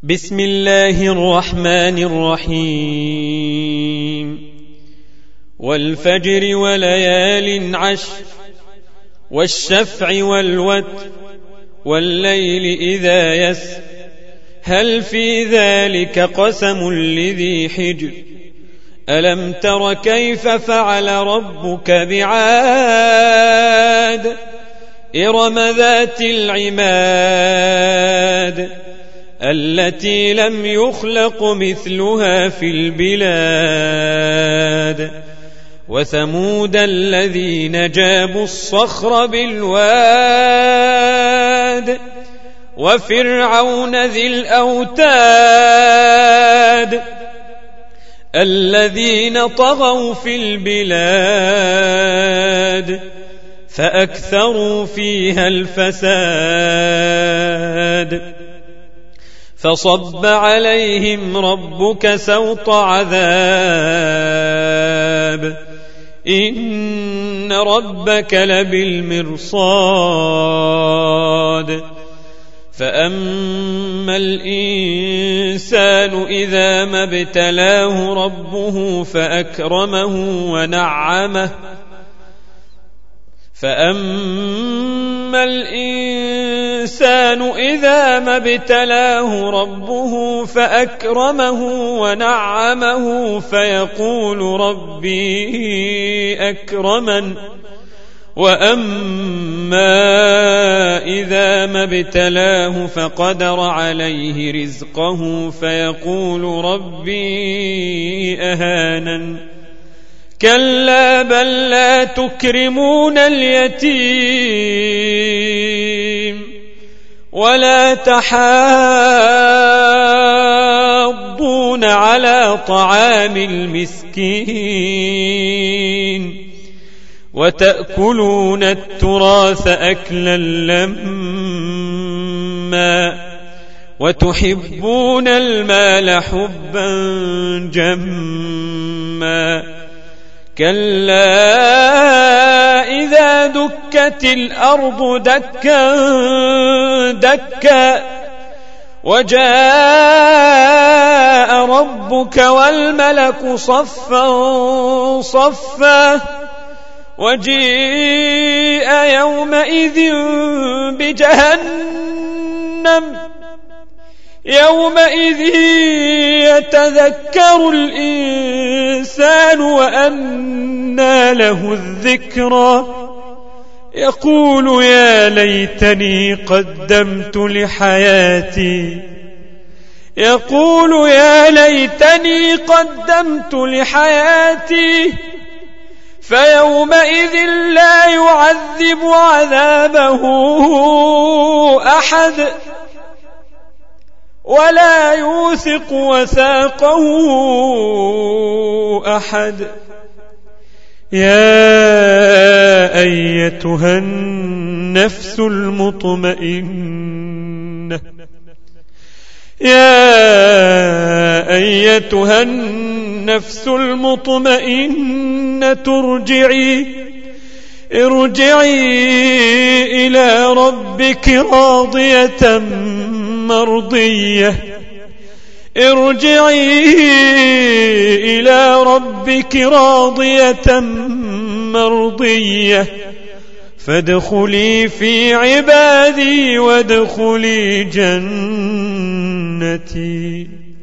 بسم الله الرحمن الرحيم والفجر وليال عشر والشفع والوتر والليل إذا يسر هل في ذلك قسم لذي حجر ألم تر كيف فعل ربك بعاد إرم ذات العماد التي لم يخلق مثلها في البلاد وثمود الذين جابوا الصخر بالواد وفرعون ذي الأوتاد الذين طغوا في البلاد فأكثروا فيها الفساد فصب عليهم ربك سوط عذاب إن ربك لبالمرصاد فأما الإنسان إذا ما ابتلاه ربه فأكرمه ونعمه فأما الإنسان إذا ما ابتلاه ربه فأكرمه ونعمه فيقول ربي أكرمن وأما إذا ما ابتلاه فقدر عليه رزقه فيقول ربي أهانن كلا بل لا تكرمون اليتيم ولا تحاضون على طعام المسكين وتأكلون التراث أكلا لما وتحبون المال حبا جما كلا إذا دكت الأرض دكا دكا وجاء ربك والملك صفا صفا وجيء يومئذ بجهنم يومئذ يتذكر الإنسان وأنى له الذكرى يقول يا ليتني قدمت لحياتي يقول يا ليتني قدمت لحياتي فيومئذ لا يعذب عذابه أحد ولا يوثق وثاقه أحد يا أيتها النفس المطمئنة يا أيتها النفس المطمئنة ارجعي إلى ربك راضية مرضية ارجعي إلى ربك راضية مرضية فادخلي في عبادي وادخلي جنتي.